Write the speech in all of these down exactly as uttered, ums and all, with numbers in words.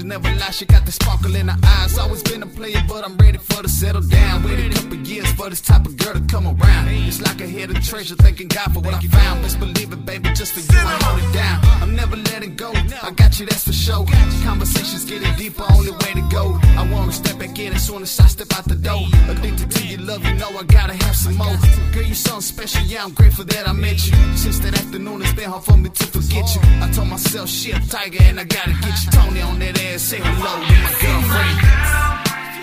never lie, she got the sparkle in her eyes. Always been a player, but I'm ready for to settle down. Waited a couple years for this type of girl to come around. It's like a hidden treasure, thanking God for what I found. Best believe it, baby, just for you, I hold it down. I'm never letting go, I got you, that's for sure. Conversations getting deeper, only way to go. I wanna step back in as soon as I step out the door. Addicted to your love, you know I gotta have some more. Girl, you something special, yeah, I'm grateful that I met you. Since that afternoon, it's been hard for me to forget you. I told myself, she a tiger and I gotta get you. Tony on that ass, say hello to my girlfriend.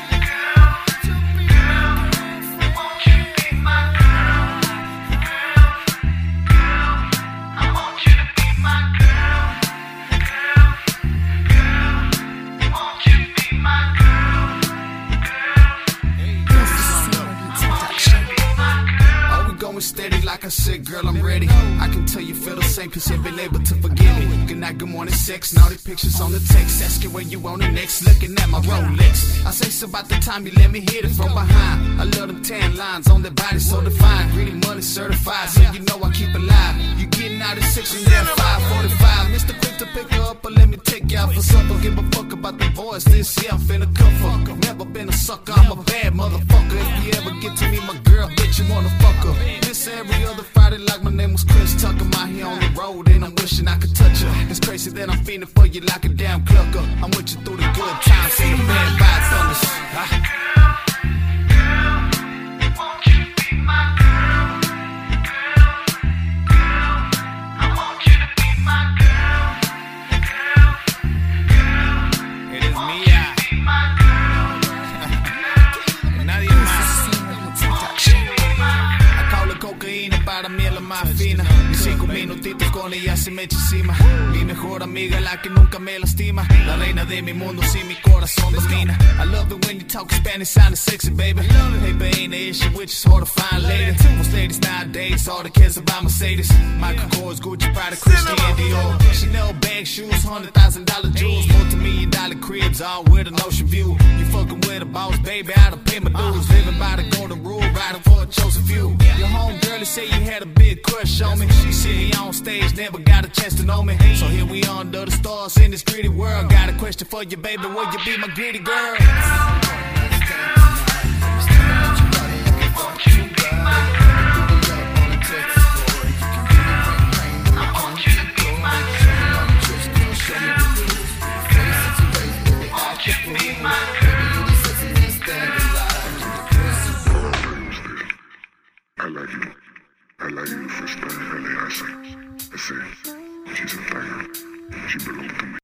Steady, like I said, girl, I'm ready. I can tell you feel the same, cause you've been able to forgive me. Good night, good morning, sex, and all the pictures on the text. Asking where you on the next, looking at my Rolex. I say so about the time you let me hit it from behind. I love them tan lines on that body so defined. Greedy money certified, so you know I keep it live. You getting out of six and then five forty-five. Mister Quick to pick her up, but let me take you out for supper. Give a fuck about the boys, this year I'm finna cuff her. Never been a sucker, I'm a bad motherfucker. If you ever get to me, my girl, bitch, you wanna fuck her. This every other Friday like my name was Chris Tucker. I'm out here on the road and I'm wishing I could touch her. It's crazy that I'm feeling for you like a damn clucker. I'm with you through the good times, see the bad vibes thunders. Huh? Para mí es la más fina. Mis cinco minutitos con ella se me echa encima. Mi mejor amiga, la que nunca me lastima. La reina de mi mundo, si mi corazón domina. I love it when you talk Spanish, sounding sexy, baby. Paper ain't the issue, which is hard to find later. Most ladies nowadays, all they cares about Mercedes. Michael Kors, Gucci, Prada, Christian Dior. Chanel bag, shoes, hundred thousand dollar jewels. Multi-million dollar cribs, all with an ocean view. You fucking with a boss, baby, I done pay my dues. Living by the golden rule, riding for a chosen few. Your home girl, say you had a big crush on me. She see me on stage, never got a chance to know me. So here we under the stars in this greedy world. Got a question for you, baby, will you be my greedy girl?